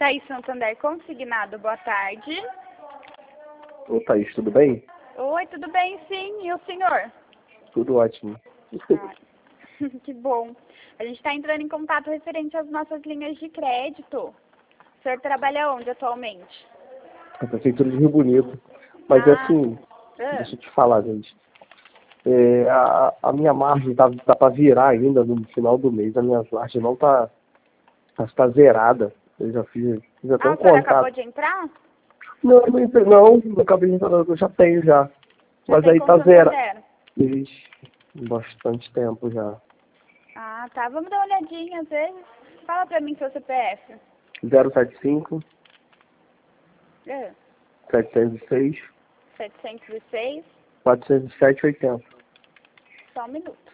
Thaís Santander Consignado, boa tarde. Ô Thaís, tudo bem? Oi, tudo bem, sim. E o senhor? Tudo ótimo. Ah, que bom. A gente está entrando em contato referente às nossas linhas de crédito. O senhor trabalha onde atualmente? A Prefeitura de Rio Bonito. Mas assim, deixa eu te falar, gente. A minha margem tá para virar ainda no final do mês. A minha margem não tá zerada. Eu já fiz até um o senhor contato. acabou de entrar? Não, não acabei de entrar, eu já tenho já. Já Mas tem aí com tá zerado. Santander? Ixi, bastante tempo já. Ah, tá. Vamos dar uma olhadinha, às vezes. Fala pra mim seu CPF. 075 É. 706 706. 407 80. Só um minuto.